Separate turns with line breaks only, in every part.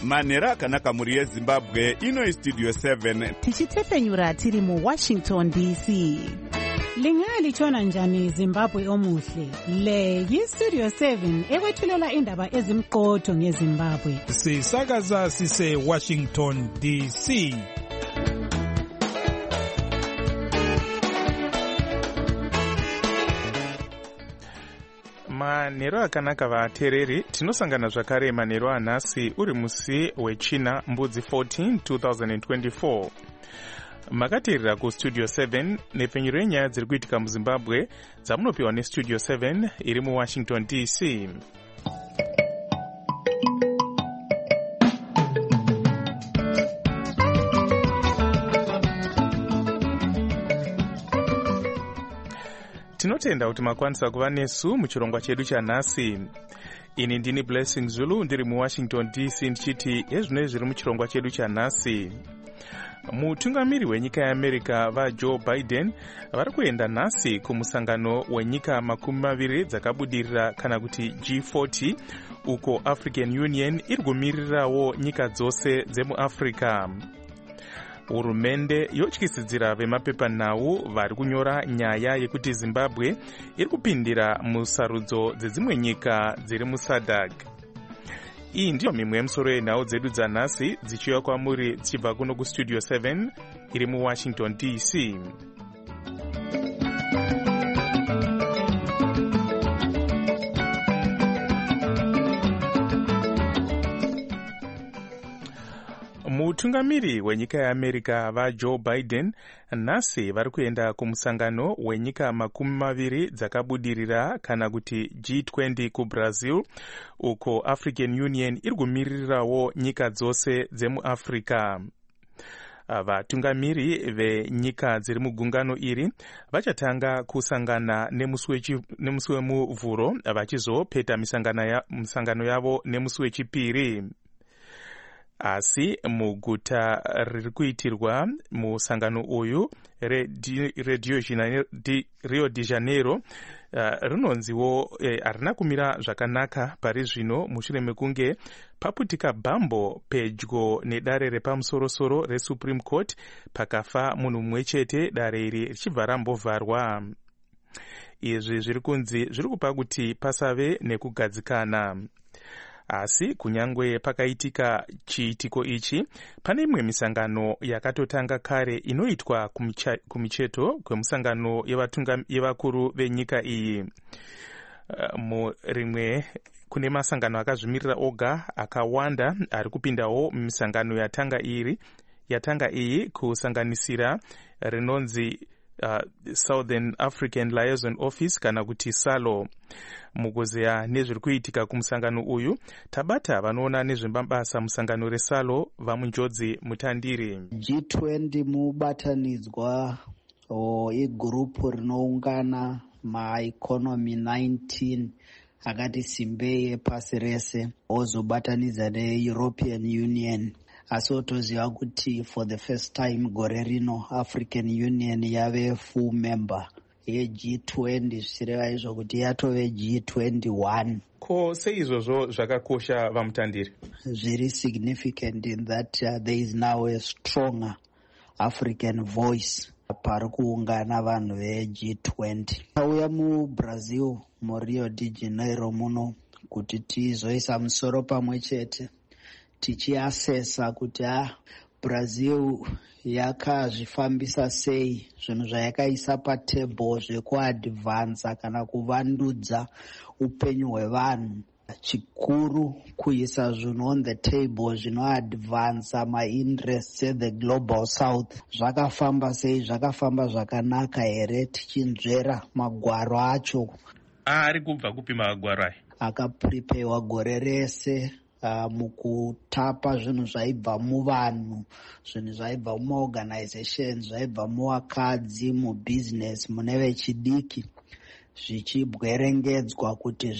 manhero akanaka mhuri yezimbabwe. Ino Studio 7
tichitefenyura tiri muWashington DC.
Lingalitshona njani Zimbabwe omuhle? Le yiStudio 7 ekwethulela indaba ezimqotho ngeZimbabwe.
Sisakaza sise Washington DC. Manhero akanaka vateereri, tinosangana zvakare manhero anhasi uri musi wechina mbudzi 14 2024. Makateerera kuStudio 7 nepfenyuro yenyaya dziri kuitika muZimbabwe dzamunopiwa neStudio 7 iri muWashington DC. Tinotenda kuti makwanisa kuva nesu muchirongwa chedu chanhasi. Ini ndini Blessing Zulu ndiri muWashington DC ndichiti ezvino zviri muchirongwa chedu chanhasi. Mutungamiri wenyika yeAmerica vaJoe Biden vari kuenda nhasi kumusangano wenyika 20 dzakabudirira kana kuti G40 uko African Union iri kumirirawo nyika dzose dzemuAfrica. Hurumende yotyisidzira vemapepanhau vari kunyora nyaya yekuti Zimbabwe iri kupindira musarudzo dzedzimwe nyika dziri muSADC. Iyi ndiyo mimwe yemisoro yenhau dzedu dzanhasi dzichiuya kwamuri dzichibva kuno kuStudio 7 iri muWashington DC. Mutungamiri wenyika yeAmerica vaJoe Biden nhasi vari kuenda kumusangano wenyika 20 dzakabudirira kana kuti G20 kuBrazil uko African Union iri kumirirawo nyika dzose dzemuAfrica. Vatungamiri venyika dziri mugungano iri vachatanga kusangana nemusi wemuvhuro vachizopeta misangano yavo nemusi wechipiri. Asi muguta riri kuitirwa musangano uyu Rio de Janeiro rinonziwo harina kumira zvakanaka pari zvino mushure mekunge paputika bhambo pedyo nedare repamusorosoro reSupreme Court pakafa munhu mumwe chete, dare iri richibva rambovharwa. Izvi zviri kunzi zviri kupa kuti pasave nekugadzikana. Asi kunyangwe pakaitika chiitiko ichi, pane imwe misangano yakatotanga kare inoitwa kumicheto kwemusangano yevakuru venyika iyi. Rimwe kune masangano akazvimirira oga akawanda ari kupindawo mumisangano yatanga iyi kusanganisira rinonzi Southern African Liaison Office kana kuti SALO. Mukuzeya nezviri kuitika kumusangano uyu, tabata vanoona nezvemabasa musangano reSALO vamunjodzi mutandiri.
G20 mubatanidzwa igrupu rinoungana maeconomy 19 akati simbei pasi rese ozobatanidza neEuropean Union. Asi otoziva kuti for the first time gore rino African Union yave full member yeG20 zvichireva izvo kuti yatove G21.
Ko seizvozvo zvakakosha vamutandiri?
Zviri significant in that there is now a stronger African voice pari kuungana vanhu veG20. Tauya muBrazil muRio de Janeiro muno kuti tizoisa musoro pamwe chete tichiasesa kuti Brazil yakazvifambisa sei zvinhu zvayakaisa patable zvekuadvansa kana kuvandudza upenyu hwevanhu. Chikuru kuisa zvinhu on the table zvinoadvansa mainterests the global south. Zvakafamba sei? Zvakafamba zvakanaka here tichinzvera magwaro acho?
Ari kubva kupi magwaro aya?
Akaprepewa gore rese. Mukutapa zvinhu zvaibva muvanhu, zvinhu zvaibva mumaorganizations, zvaibva muvakadzi, mubusiness, mune vechidiki, zvichibwerengedzwa kuti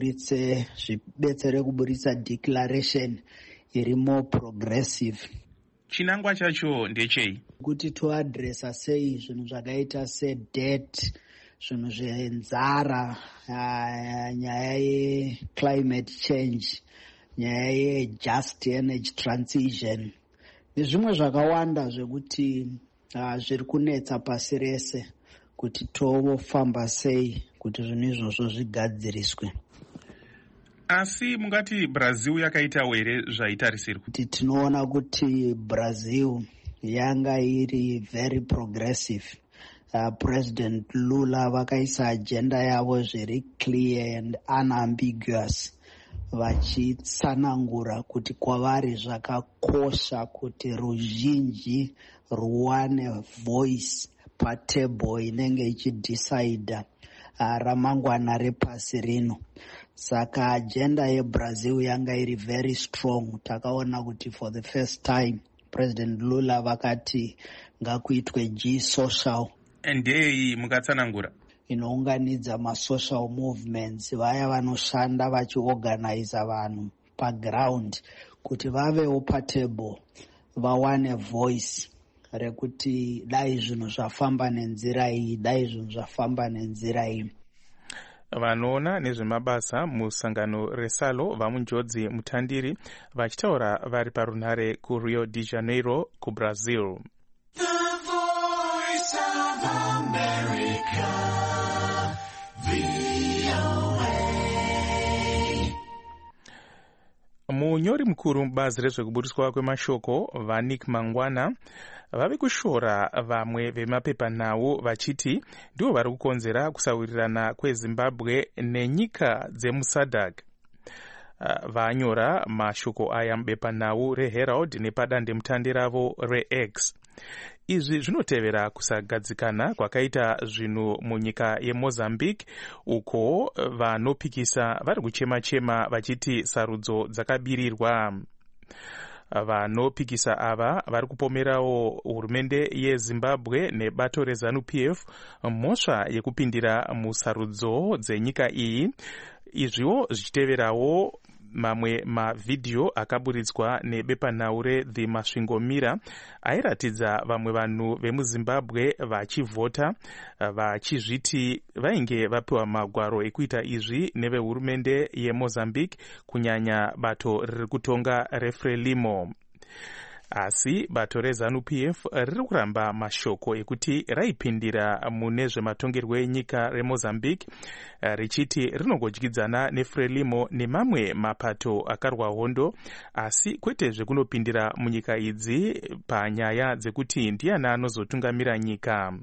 zvibetsere kuburitsa declaration iri more progressive.
Chinangwa chacho ndechei?
Kuti toadresa sei zvinhu zvakaita sedebt, zvinhu zvenzara, nyaya yeclimate change nyaya ye-just energy transition nezvimwe zvakawanda zvekuti zviri kunetsa pasi rese kuti tovofamba sei kuti zvinhu izvozvo zvigadziriswe.
Asi mungati Brazil yakaitawo here zvaitarisirwa?
Kuti tinoona kuti Brazil yanga iri very progressive. President Lula vakaisa agenda yavo zviri clear and unambiguous, vachitsanangura kuti kwavari zvakakosha kuti ruzhinji ruwane voice patable inenge ichidecida ramangwana repasi rino. Saka agenda yeBrazil yanga iri very strong. Takaona kuti for the first time President Lula vakati ngakuitwe G-social.
Ndei mukatsanangura?
Inounganidza ma-social movements, vaya vanoshanda vachiorganize vanhu paground kuti vavewo patable, vawane voice rekuti dai zvinhu zvafamba nenzira iyi, dai zvinhu zvafamba nenzira iyi.
Vanoona nezvemabasa musangano resalo vamunjodzi mutandiri vachitaura vari parunhare kuRio de Janeiro kuBrazil.
The Voice of America, VOA.
Munyori mukuru mubazi rezvekuburiswa kwemashoko vaNick Mangwana vave kushora vamwe vemapepanhau vachiti ndivo vari kukonzera kusawirirana kweZimbabwe nenyika dzemuSADC. Vanyora mashoko aya mubepanhau reHerald nepadandemutande ravo reX. Izvi zvinotevera kusagadzikana kwakaita zvinhu munyika yeMozambique, uko vanopikisa vari kuchema-chema vachiti sarudzo dzakabirirwa. Vanopikisa ava vari kupomerawo hurumende yeZimbabwe nebato reZANU-PF mhosva yekupindira musarudzo dzenyika iyi. Izviwo zvichiteverawo mamwe mavhidhiyo akaburitswa nebepanhau reThe Masvingo Mirror airatidza vamwe vanhu vemuZimbabwe vachivhota vachizviti vainge vapiwa magwaro ekuita izvi nevehurumende yeMozambique, kunyanya bato riri kutonga reFrelimo. Asi bato reZANU-PF riri kuramba mashoko ekuti raipindira mune zvematongerwo enyika reMozambique, richiti rinongodyidzana neFrelimo nemamwe mapato akarwa hondo, asi kwete zvekunopindira munyika idzi panyaya dzekuti ndiani anozotungamira nyika.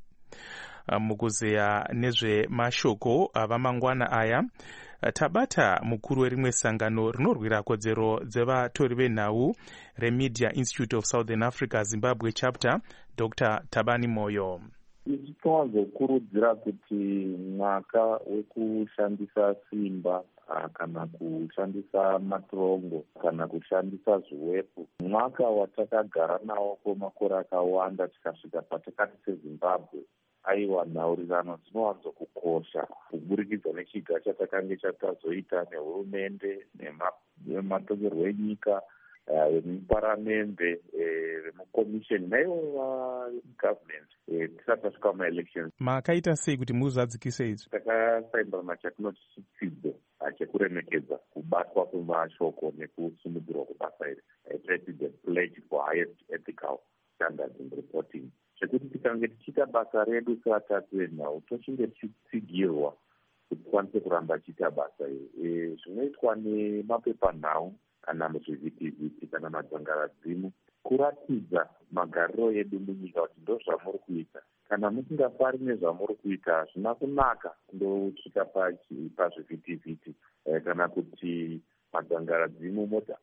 Mukuzeya nezvemashoko avamangwana aya, tabata mukuru werimwe sangano rinorwira kodzero dzevatori venhau reMedia Institute of Southern Africa Zimbabwe chapter, Dr. Tabani Moyo.
Ichi tinowanzokurudzira kuti mwaka wekushandisa simba kana kushandisa matorongo kana kushandisa zviwepo, mwaka watakagara nawo kwemakore akawanda tikasvika patakati seZimbabwe, aiwa nhaurirano dzinowanzokukosha kuburikidza nechiga chatakange chatazoita nehurumende nematongerwo enyika, vemuparamende, vemukomisheni naivo vagovernment tisati tasvika maelections.
Makaita sei kuti muzadzikise izvi?
Takasaimbira machatinoti chitsidzo chekuremekedza kubatwa kwemashoko nekusimudzirwa kwebasa iri. The pledge for highest ethical standards in reporting. Zvekuti tikange tichiita basa redu sevatatu venhau tochinge tichitsigirwa kuti tikwanise kuramba tichiita basa iri. Zvinoitwa nemapepanhau kana muzvivhitivhiti kana madzangaradzimu kuratidza magariro edu munyika kuti ndo zvamuri kuita. Kana musingafari nezvamuri kuita hazvina kunaka kundosvika pazvivhitivhiti kana kuti madzangaradzimu moti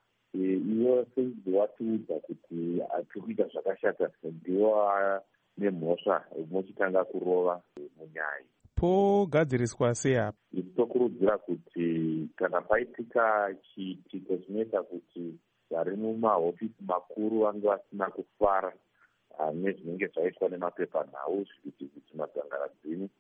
iwo senzi watiudza kuti tiri kuita zvakashata, ndiwo nemhosva mochitanga kurova munyaya.
Pogadziriswa sei apa?
Tokurudzira kuti kana paitika chiitiko chinoita kuti vari mumahofisi makuru vange vasina kufara nezvinenge zvaitwa nemapepanhau, zvivhitivhiti, madzangaradzimu,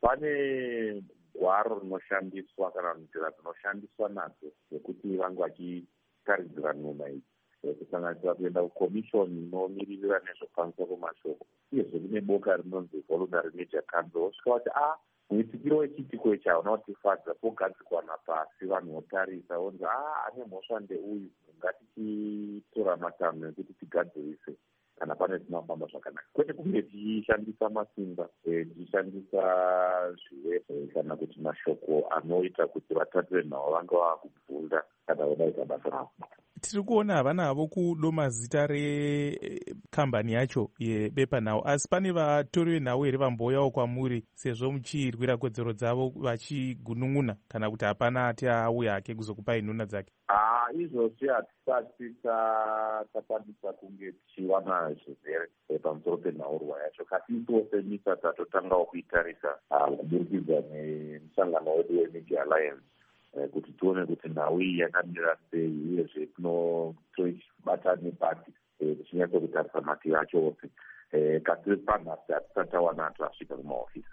pane gwaro rinoshandiswa kana nzira dzinoshandiswa nadzo dzekuti vange vachitaridzira nhuma idzi, kusanganisira kuenda kukomishoni inomiririra nezvekufambiswa kwemashoko, uyezve kune boka rinonzi Voluntary Media Council, vosvika kuti muitikiro wechiitiko ichi hauna kutifadza. Pogadzikwana pasi vanhu votarisa vonzi ane mhosva ndeuyu, ngatichitora matanho ekuti tigadzirise kana pane tinofamba zvakanaka, kwete kunge tichishandisa masimba, tichishandisa zviwe kana kuti mashoko anoita kuti vatatire nhau vange vakubvunda kana vodaita basa ravo.
Tiri kuona havana havo kudoma zita rekambani yacho yebepanhau, asi pane vatori venhau here vambouyawo kwamuri sezvo muchirwira kodzero dzavo vachigunun'una kana kuti hapana ati auya hake kuzokupai nhuna dzake?
Izvozvi hatisati takwanisa kunge tichiwana zvizere pamusoro penhaurwa yacho. Katiso senyika tatotangawo kuitarisa kuburikidza nemusangano wedu weMedia Alliance kuti tione kuti nhau iyi yakamira sei, uyezve toibata nepati tichinyatsokutarisa mativi acho ose. Kasi panhasi hatisati tawana tasvika kumahofisi.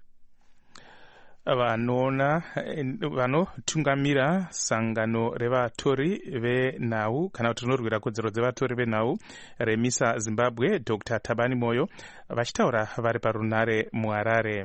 Vanotungamira sangano revatori venhau kana kuti rinorwira kodzero dzevatori venhau reMISA Zimbabwe, Dr. Thabani Moyo, vachitaura vari parunare muHarare.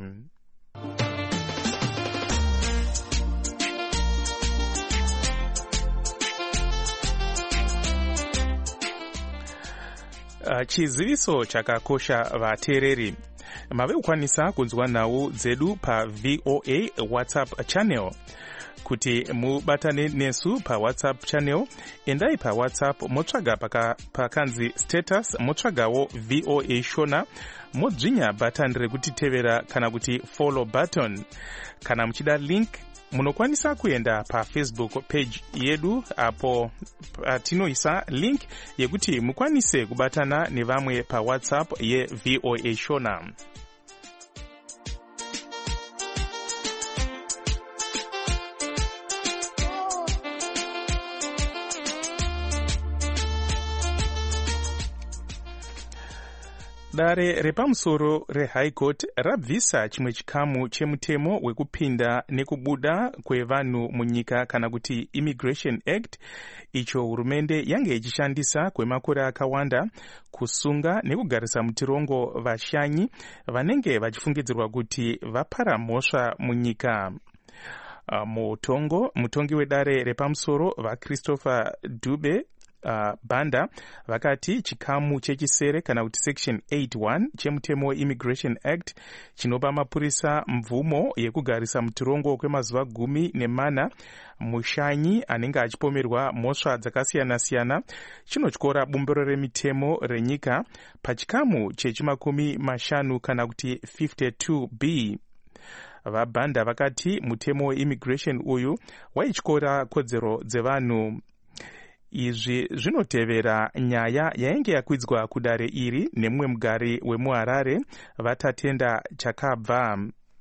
Chiziviso chakakosha vateereri. Mave kukwanisa kunzwa nhau dzedu paVOA WhatsApp channel. Kuti mubatane nesu paWhatsApp channel, endai paWhatsApp motsvaga pakanzi status, motsvagawo VOA Shona, modzvinya button rekutitevera kana kuti follow button. Kana muchida link, munokwanisa kuenda paFacebook page yedu apo patinoisa link yekuti mukwanise kubatana nevamwe paWhatsApp yeVOA Shona. Dare repamusoro reHigh Court rabvisa chimwe chikamu chemutemo wekupinda nekubuda kwevanhu munyika kana kuti Immigration Act, icho hurumende yange ichishandisa kwemakore akawanda kusunga nekugarisa mutirongo vashanyi vanenge vachifungidzirwa kuti vapara mhosva munyika. Mutongi wedare repamusoro vaChristopher Dube Banda vakati chikamu chechisere kana kuti section 81 chemutemo weImmigration Act chinopa mapurisa mvumo yekugarisa mutirongo kwemazuva 14 mushanyi anenge achipomerwa mhosva dzakasiyana-siyana chinotyora bumbiro remitemo renyika pachikamu chechimakumi kana kuti 52B. Vabhanda vakati mutemo weimmigration uyu waityora kodzero dzevanhu. Izvi zvinotevera nyaya yainge yakwidzwa kudare iri nemumwe mugari wemuHarare vatatenda chakabva.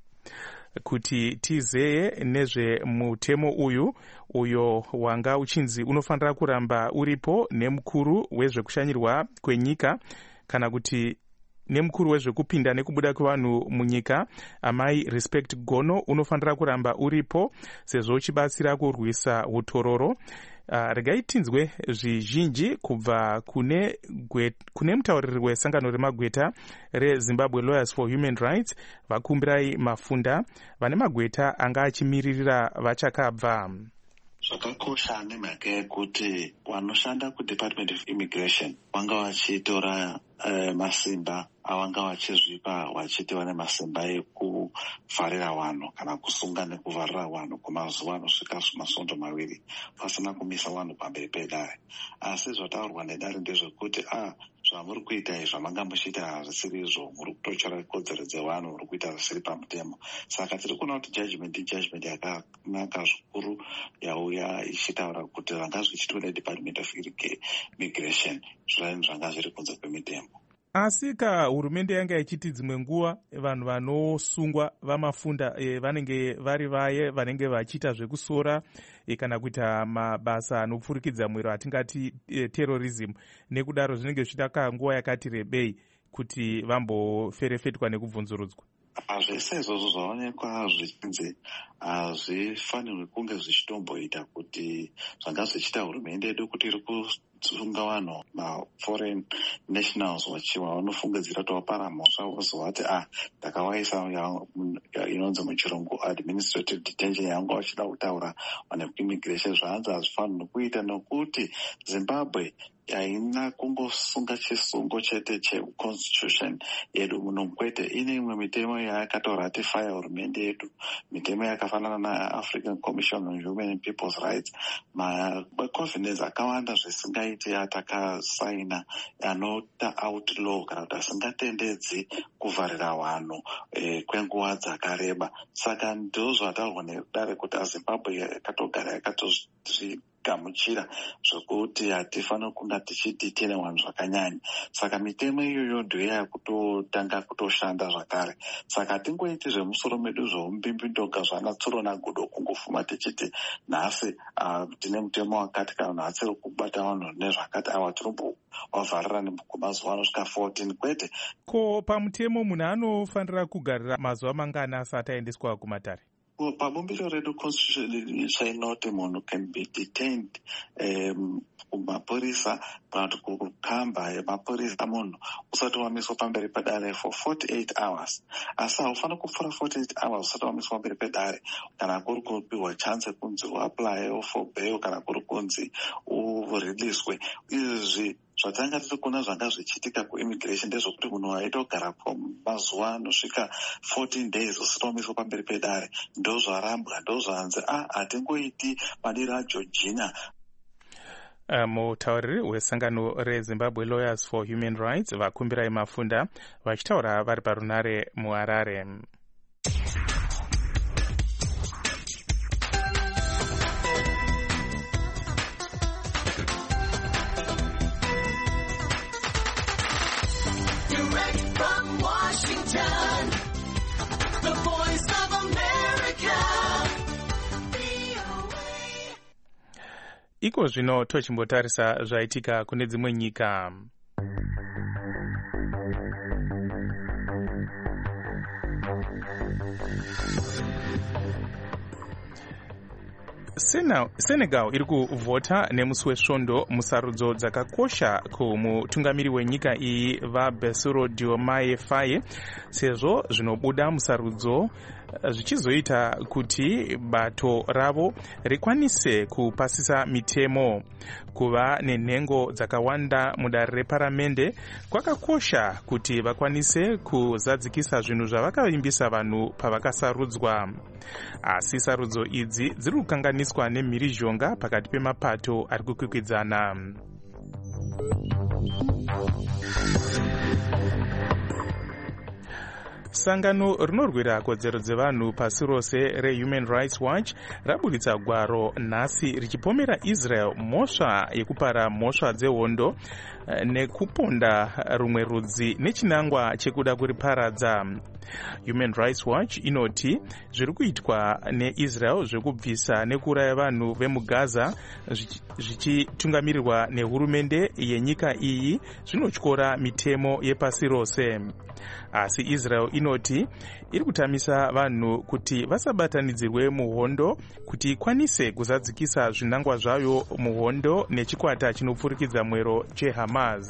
Kuti tizeye nezvemutemo uyo wanga uchinzi unofanira kuramba uripo nemukuru wezvekushanyirwa kwenyika kana kuti nemukuru wezvekupinda nekubuda kwevanhu munyika, Amai Respect Gono, unofanira kuramba uripo sezvo uchibatsira kurwisa utororo. Regai tinzwe zvizhinji kubva kune mutauriri wesangano remagweta reZimbabwe Lawyers for Human Rights, Vakumbirai Mafunda, vane magweta anga achimiririra vachakabva.
Zvakakosha nemhaka yekuti vanoshanda kuDepartment of Immigration vanga vachitora masimba avanga vachizvipa vachiti vane masimba ekuvharira vanhu kana kusunga nekuvharira vanhu kwemazuva anosvika masvondo 2 pasina kumisa vanhu pamberi pedare. Asi zvataurwa nedare ndezvekuti zvamuri kuita izvo manga muchiita hazvisiri izvo, muri kutochora kodzero dzevanhu, muri kuita zvisiri pamutemo. Saka tiri kuona kuti judgment yakanaka zvikuru yauya ichitaura kuti zvanga zvichitwa neDepartment of Immigration zvainhu zvanga zviri kunze kwemitemo.
Asi hurumende yanga ichiti dzimwe nguva vanhu vanosungwa vamafunda vanenge vari vaye vanenge vachiita zvekusora kana kuita mabasa anopfurikidza mwero atingati terrorism, nekudaro zvinenge zvichida nguva yakati rebei kuti vamboferefetwa nekubvunzurudzwa.
Zvese izvozvo zvaonekwa zvichinzi hazvifanirwi kunge zvichitomboita kuti zvanga zvichiita hurumende yedu kuti iri tsunga vanhu maforeign nationals vachiwa vanofungidzira kuti vapara mhosva vozova kuti ndakawaisa inonzi muchirungu administrative detention yanga vachida kutaura vanekuimmigration. zvanzi hazvifanirwi kuita nekuti Zimbabwe haina kungosunga chisungo chete checonstitution yedu muno kwete. Ine imwe mitemo yakatoratifya hurumende yedu, mitemo yakafanana naAfrican Commission on Human and People's Rights, macovenants akawanda zvisingaiti atakasaina anota outlaw kana kuti asingatendedzi kuvharira vanhu kwenguva dzakareba. Saka ndozvo ataurwa nedare kuti aZimbabwe yakatogara yakatozvigamuchira zvokuti hatifaniri kunga tichidetena vanhu zvakanyanya. Saka mitemo iyoyo ndiyo yakutotanga kutoshanda zvakare. Saka hatingoiti zvemusoro medu zvoumbimbidoga zvanatsuro nagudo kungofuma tichiti nhasi tine mutemo wakati kana nhasi kubata vanhu nezvakati tinombovavharira mazuva anosvika 14 kwete.
Ko pamutemo munhu anofanira kugarira mazuva mangana asati aendeswa kumatare?
Pabumbiro redu constitution chainoti munhu can be detained kumapurisa kana kuti kukamba yemapurisa munhu usati wamiswa pamberi pedare for 48 hours. Asi haufaniri kupfuura 48 hours usati wamiswa pamberi pedare, kana kuri kupiwa chance kunzi uapply for bail kana kuri kunzi uriliswe. Izvi zvatanga tiri kuona zvanga zvichiitika kuimmigration ndezvokuti munhu aitogara mazuva anosvika 14 days usati wamiswa pamberi pedare. Ndo zvarambwa, ndo zvanzi hatingoiti madiro aGeorgina.
Mutauriri wesangano reZimbabwe Lawyers for Human Rights vakumbirai Mafunda vachitaura vari parunare muHarare.
Direct from Washington, the voice of America, VOA.
Iko zvino tochimbotarisa zvaitika kune dzimwe nyika. Senegal iri kuvhota nemusi wesvondo musarudzo dzakakosha kumutungamiri wenyika iyi vaBassirou Diomaye Faye, sezvo zvinobuda musarudzo zvichizoita kuti bato ravo rikwanise kupasisa mitemo. Kuva nenhengo dzakawanda mudare reparamende kwakakosha kuti vakwanise kuzadzikisa zvinhu zvavakavimbisa vanhu pavakasarudzwa. Asi sarudzo idzi dziri kukanganiswa nemhirizhonga pakati pemapato ari kukwikwidzana. Sangano rinorwira kodzero dzevanhu pasi rose reHuman Rights Watch rabuditsa gwaro nhasi richipomera Israel mhosva yekupara mhosva dzehondo nekuponda rumwe rudzi nechinangwa chekuda kuriparadza. Human Rights Watch inoti zviri kuitwa neIsrael zvekubvisa nekuuraya vanhu vemuGaza zvichitungamirirwa nehurumende yenyika iyi zvinotyora mitemo yepasi rose. Asi Israel inoti iri kutamisa vanhu kuti vasabatanidzirwe muhondo kuti ikwanise kuzadzikisa zvinangwa zvayo muhondo nechikwata chinopfurikidza mwero cheHamas.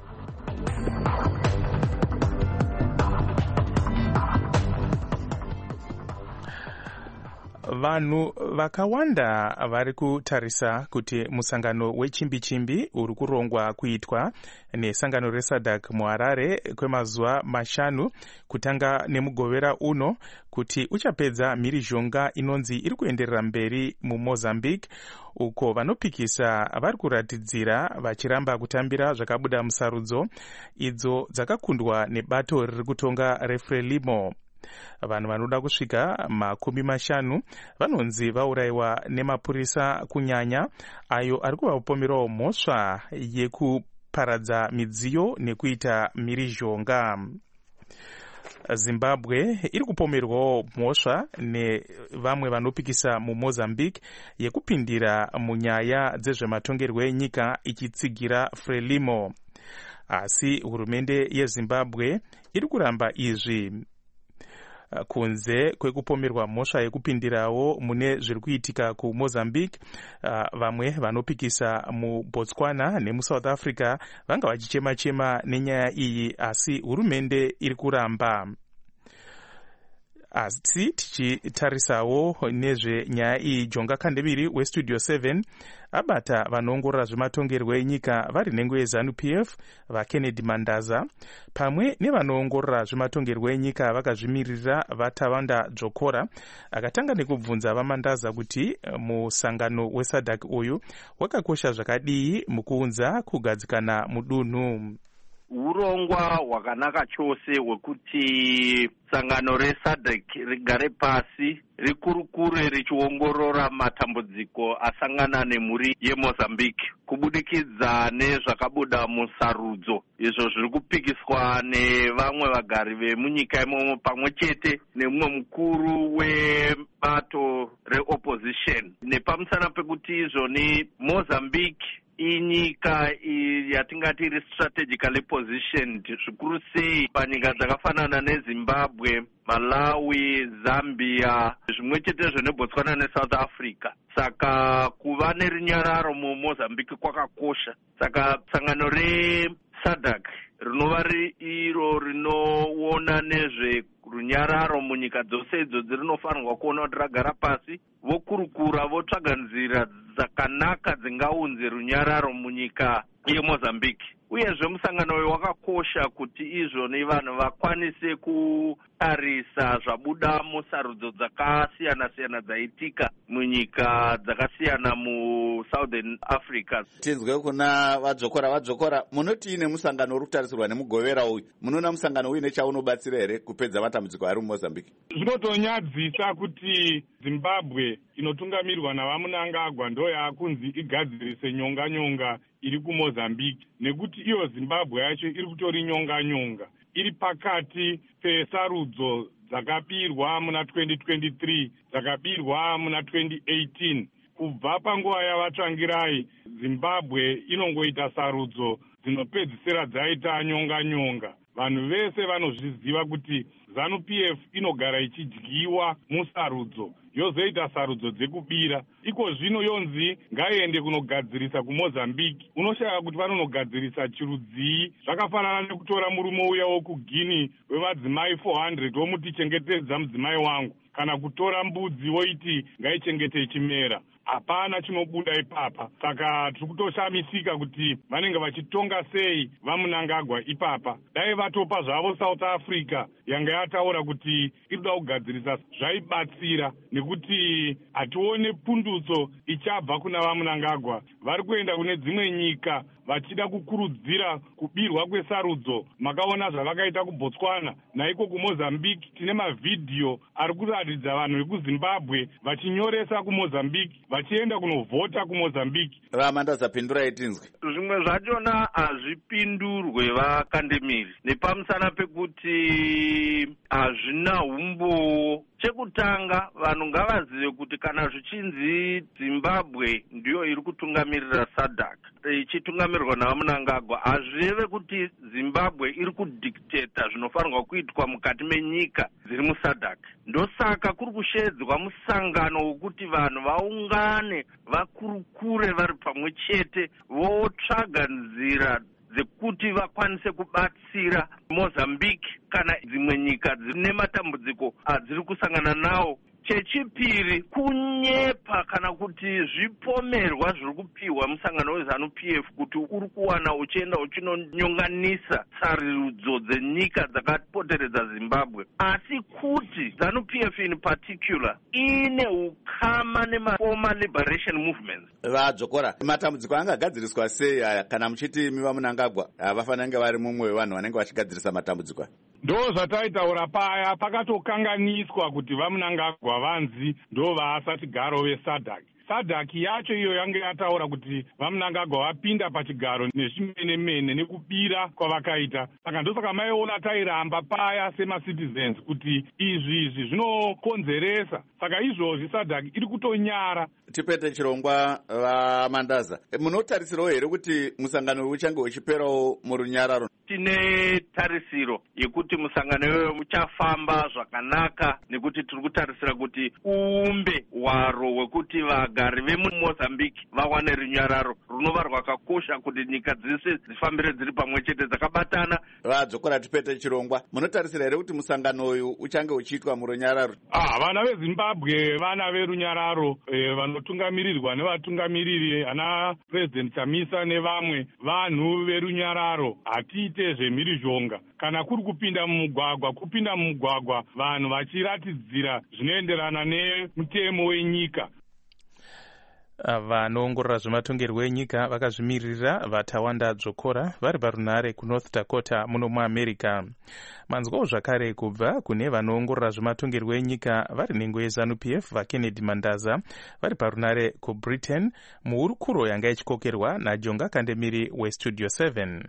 Vanhu vakawanda vari kutarisa kuti musangano wechimbi-chimbi uri kurongwa kuitwa nesangano reSADC muHarare kwemazuva 5 kutanga nemugovera uno kuti uchapedza mhirizhonga inonzi iri kuenderera mberi muMozambique, uko vanopikisa vari kuratidzira vachiramba kutambira zvakabuda musarudzo idzo dzakakundwa nebato riri kutonga reFrelimo. Vanhu vanoda kusvika 50 vanonzi vaurayiwa nemapurisa kunyanya ayo ari kuvapomerawo mhosva yekuparadza midziyo nekuita mhirizhonga. Zimbabwe iri kupomerwawo mhosva nevamwe vanopikisa muMozambique yekupindira munyaya dzezvematongerwo enyika ichitsigira Frelimo. Asi hurumende yeZimbabwe iri kuramba izvi. kunze kwekupomerwa mhosva yekupindirawo mune zviri kuitika kuMozambique. Vamwe vanopikisa muBotswana nemuSouth Africa vanga vachichema-chema nenyaya iyi, asi hurumende iri kuramba. Asi tichitarisawo nezvenyaya iyi, Jonga Kandemiri weStudio 7 abata vanoongorora zvematongerwo enyika vari nhengo yeZANU-PF vaKennedy Mandaza pamwe nevanoongorora zvematongerwo enyika vakazvimirira vaTavanda Dzokora. Akatanga nekubvunza vaMandaza kuti musangano weSADC uyu wakakosha zvakadii mukuunza kugadzikana mudunhu.
Urongwa hwakanaka chose hwekuti sangano reSADC rigare pasi rikurukure richiongorora matambudziko asangana nemhuri yeMozambique kubudikidza nezvakabuda musarudzo izvo zviri kupikiswa nevamwe vagari vemunyika imomo pamwe chete nemumwe mukuru webato reopposition. Nepamusana pekuti izvoni Mozambique inyika yatingati iri strategically positioned zvikuru sei panyika dzakafanana neZimbabwe, Malawi, Zambia, zvimwe chetezvo neBotswana neSouth Africa. Saka kuva nerunyararo muMozambique kwakakosha. Saka sangano reSADC rinova iro rinoona nezverunyararo munyika dzose idzo dzirinofanirwa kuona kuti ragara pasi vokurukura votsvaga nzira dzakanaka dzingaunze runyararo munyika yeMozambique. Uyezve musangano uyu wakakosha kuti izvoni vanhu vakwanise kutarisa zvabuda musarudzo dzakasiyana-siyana dzaitika munyika dzakasiyana muSouthern Africa.
Tinzwe kuna vadzokora munoti nemusangano uri kutarisirwa nemugovera uyu, munoona musangano uyu nechaunobatsira here kupedza matambudziko ari muMozambique?
Zvinotonyadzisa kuti Zimbabwe inotungamirwa navaMnangagwa ndo yakunzi igadzirise nyonga iri kuMozambique, nekuti iyo Zimbabwe yacho iri kutori nyonga iri pakati pesarudzo dzakapirwa muna 2023 dzakapirwa muna 2018. Kubva panguva yavatsvangirai Zimbabwe inongoita sarudzo dzinopedzisira dzaita nyonga. Vanhu vese vanozviziva kuti ZANU-PF inogara ichidyiwa musarudzo yozoita sarudzo dzekubira. Iko zvino yonzi ngaiende kunogadzirisa kuMozambique. Unoshaya kuti vanonogadzirisa chirudzii. Zvakafanana nekutora murume uya wokuGuinea wemadzimai 400 womuti chengetedza mudzimai wangu, kana kutora mbudzi woiti ngaichengete chimera. Hapana chinobuda ipapa. Saka tiri kutoshamisika kuti vanenge vachitonga sei vaMnangagwa ipapa. Dai vatopa zvavo South Africa yanga yataura kuti iri kuda kugadzirisa zvaibatsira, nekuti hatione pundutso ichabva kuna vaMnangagwa. Vari kuenda kune dzimwe nyika vachida kukurudzira kubirwa kwesarudzo. Makaona zvavakaita kuBotswana, naiko kuMozambique tine mavhidhiyo ari kuratidza vanhu vekuZimbabwe vachinyoresa kuMozambique vachienda kunovhota kuMozambique.
Vamandaza pindurai tinzwe.
Zvimwe zvachona hazvipindurwe vaKandemiri nepamusana pekuti hazvina umbowo. Chekutanga vanhu ngavazive kuti kana zvichinzi Zimbabwe ndiyo iri kutungamirira SADC ichitungamirwa navaMnangagwa, hazvireve kuti Zimbabwe iri kudictata zvinofanirwa kuitwa mukati menyika dziri muSADC. Ndosaka kuri kushedzwa musangano wokuti vanhu vaungane vakurukure vari pamwe chete votsvaga nzira dzekuti vakwanise kubatsira Mozambique kana dzimwe nyika dzine matambudziko adziri kusangana nawo. Chechipiri, kunyepa kana kuti zvipomerwa zviri kupiwa musangano weZANU-PF kuti uri kuwana uchienda uchinonyonganisa sarudzo dzenyika dzakapoteredza Zimbabwe, asi kuti ZANU-PF in particular ine ukama nemaformer liberation movements.
Vadzokora, matambudziko angagadziriswa sei aya kana muchiti vaMnangagwa vafanira kunge vari mumwe wevanhu vanenge vachigadzirisa matambudziko?
Ndo zvataitaura paya pakatokanganiswa kuti vaMnangagwa vanzi ndo vaasati garo veSADC. SADC yacho iyo yange yataura kuti vamunangagwa vapinda pachigaro nezvimene-mene nekubira kwavakaita. Saka ndosaka maiona tairamba paya semacitizens kuti izvi zvinokonzeresa. Saka izvozvi SADC iri kutonyara.
Tipete Chirongwa vaMandaza, munotarisirawo here kuti musangano uchange uchiperawo murunyararo?
Tine tarisiro yekuti musangano iwoyo uchafamba zvakanaka, nekuti tiri kutarisira kuti uumbe hwaro hwekuti vagari vemuMozambique vawane runyararo runova rwakakosha kuti nyika dzese dzifambire dziri pamwe chete dzakabatana.
Vadzokora Tipete Chirongwa, munotarisira here kuti musangano uyu uchange uchiitwa murunyararo?
Vana veZimbabwe vana verunyararo, vanotungamirirwa nevatungamiriri ana President Chamisa nevamwe vanhu verunyararo. Hatiite zvemhirizhonga. Kana kuri kupinda mumugwagwa vanhu vachiratidzira zvinoenderana nemutemo wenyika.
Vanoongorora zvematongerwo enyika vakazvimirira vaTawanda Dzokora vari parunhare kuNorth Dakota muno muAmerica. Manzwawo zvakare kubva kune vanoongorora zvematongerwo enyika vari nhengo yeZANU-PF vaKennedy Mandaza vari parunhare kuBritain muhurukuro yanga ichikokerwa naJonga Kandemiri weStudio 7.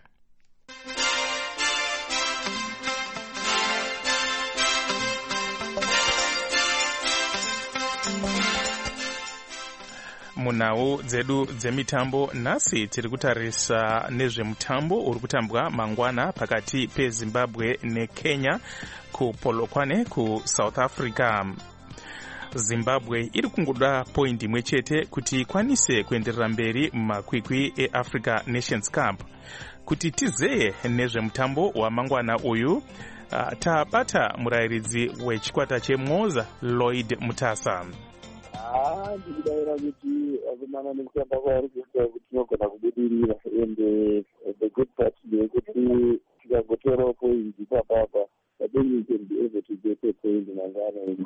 Munhau dzedu dzemitambo nhasi tiri kutarisa nezvemutambo uri kutambwa mangwana pakati peZimbabwe neKenya kuPolokwane kuSouth Africa. Zimbabwe iri kungoda point imwe chete kuti ikwanise kuenderera mberi mumakwikwi eAfrica Nations Cup. Kuti tizeye nezvemutambo wamangwana uyu, tabata murayiridzi wechikwata cheMoza Lloyd Mutasa.
Ndikudaira kuti akumana nekutamba kwaari kuita kuti tinogona kubudirira, and the good part ndeyekuti tikagotorawo points ipapapa, but then you can be able to get a point mangana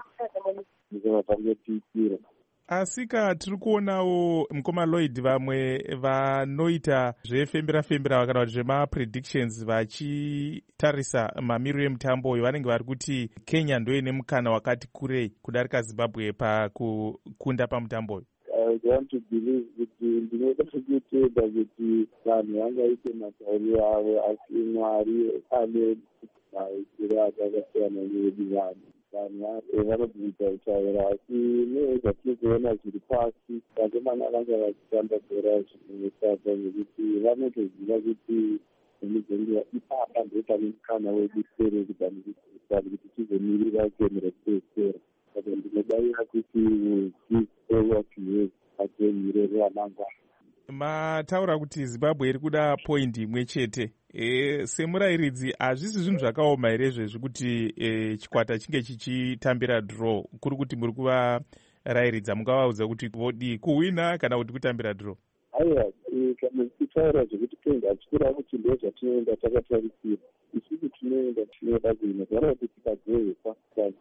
ndikona tiitira.
Asika tiri kuonawo mukoma Lloyd vamwe vanoita zvefembera-fembera kana kuti zvema-predictions vachitarisa mamiriro emutambo uyu vanenge vari kuti Kenya ndoine nemukana wakati kurei kudarika Zimbabwe pakukunda pamutambo uyu.
I want to believe kuti ndinoda kutenda kuti vanhu vangaite matauriro avo, asi Mwari ane maitiro akasiyana needu vanhu. Vanhu vanobvita kutaura, asi nezvatiri kuona zviri pasi vakomana vanga vachitamba bhora zvinosadza nekuti vanotoziva kuti nemizongo ipapa ndopane mukana wedu sere kuti tizomirira gemu rekupedzisira. Saka ndinobayira kuti tiwatiwe pagemu ramangwana.
Mataura kuti Zimbabwe iri kuda point imwe chete. Semurayiridzi hazvisi zvinhu zvakaoma here zvezvikuti chikwata chinge chichitambira draw, kuri kuti muri kuvarayiridza mungavaudza kuti vodi kuwina kana kuti kutambira draw?
Aiwa, kana tichitaura zvekuti Kenya hachikura kuti ndo zvatinoenda takatarisira. Isusu tinoda kuwina, zvara kuti tikagohekwa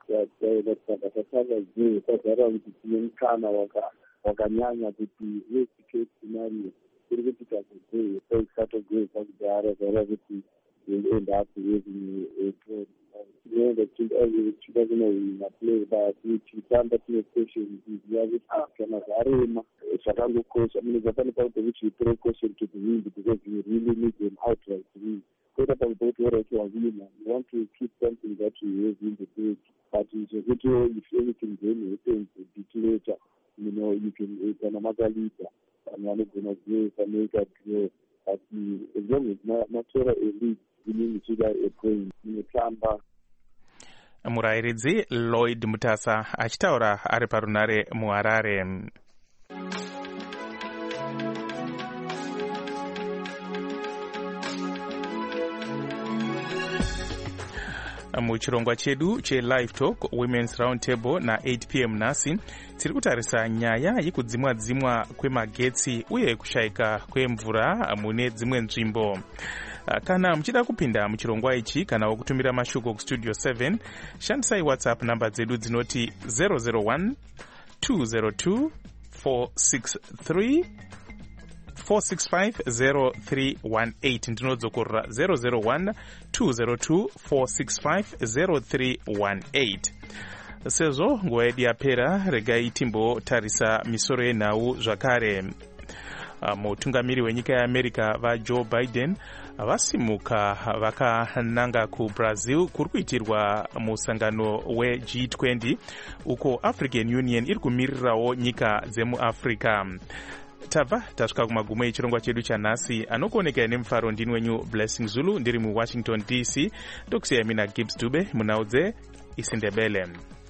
tikatanga gohekwa, zvara kuti tine mukana wakanyanya kuti worst case scenario kuri kuti tikagohekwa tikatogohekwa kudhara, zvara kuti end up having a draw. Tinoenda tichida kunowina play, but tichitamba tine questions iziva kuti kana zvarema zvakangokosha munobva pane pauta kuti you throw question to the wind because you really need an outright win. Kweta pauta kuti alright wawina, you want to keep something that you have in the bag, but zvekuti if anything then happens a bit later, you can kana makalida vanhu vanogona kuzoesa make a draw, but as long as matora a lead inini chida a point inotamba.
Murayiridzi Lloyd Mutasa achitaura ari parunhare muHarare. Muchirongwa chedu cheLive Talk Women's Roundtable na 8 p.m. nhasi tiri kutarisa nyaya yekudzimwa kwemagetsi uye kushayika kwemvura mune dzimwe nzvimbo. Kana muchida kupinda muchirongwa ichi kana wokutumira mashoko kuStudio 7, shandisai WhatsApp namba dzedu dzinoti 001 202 463 4650318. Ndinodzokorera 001 202 4650318. sezvo nguva yedu yapera regai timbotarisa misoro yenhau zvakare. Mutungamiri wenyika yeAmerica vaJoe Biden vasimuka vakananga kuBrazil kuri kuitirwa musangano weG20 uko African Union iri kumirirawo nyika dzemuAfrica. Tabva tasvika kumagumo echirongwa chedu chanhasi. Anokuonekera nemufaro ndini wenyu Blessing Zulu ndiri muWashington DC. Ndokusiyai mina Gibbs Dube munhau dzeIsindebele.